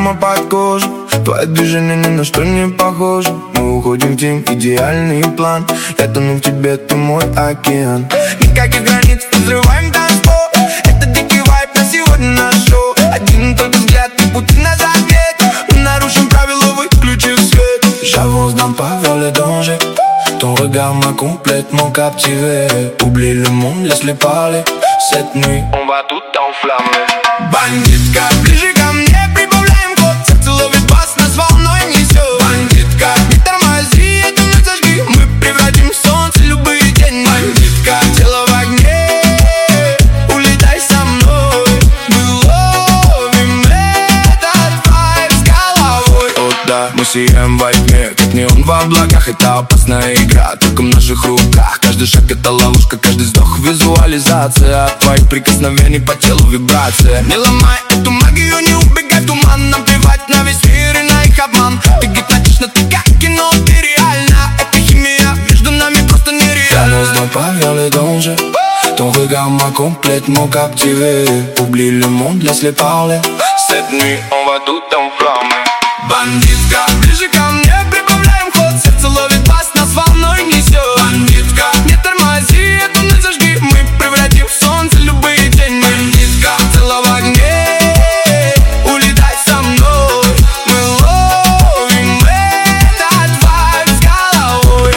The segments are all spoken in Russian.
прямо под кожу. Твои движения ни на что не похожи. Мы уходим в тень, идеальный план. Я тону в тебе, ты мой океан. Никаких границ, взрываем танцпол. Это дикий вайб, на сегодня наш шоу. Один только взгляд и пути назад нет. Мы нарушим правила, выключив свет. J'avance dans pas vers le danger. Ton regard m'a complètement captivé. Oublie le monde, laisse-les parler. Cette nuit, on va tout enflammer. Бандитка, ближе ко мне, прибавляем ход. Сердце ловит бас, нас волной несет. Бандитка, не тормози, эту ночь зажги. Мы превратим в солнце любые дни. Бандитка, тело в огне, улетай со мной. Мы ловим этот вайб с головой. О да, мы сияем во тьме, как неон в облаках. Это опасная игра, только в наших руках. Каждый шаг это ловушка, каждый вздох визуализация. От твоих прикосновений по телу вибрация. Не ломай эту магию, не убегай в туман. Нам плевать на весь мир и на их обман. Ты гипнотична, ты как кино, ты реальна. Это химия, между нами просто нереально. J'avance dans pas vers le danger. Ton regard m'a complètement captivé. Oublie le monde, laisse-les parler. Cette nuit, on va tout enflammer. Бандитка, ближе ко мне, прибавляем ход. Сердце ловит бас, нас волной несет. Бандитка, не тормози, эту ночь зажги. Мы превратим в солнце любые тени. Бандитка, тело в огне, улетай со мной. Мы ловим этот вайб с головой.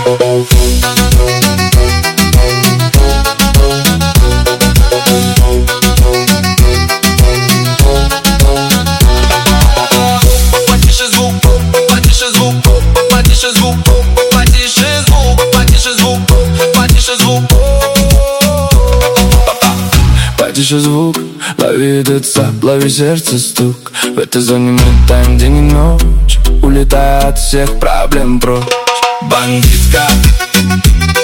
Потише звук, потише звук, потише звук, потише звук, потише звук, потише звук. Потише звук, лови этот сап, лови сердце стук. В этой зоне мы таем день и ночь, улетая от всех проблем прочь. Бандитка.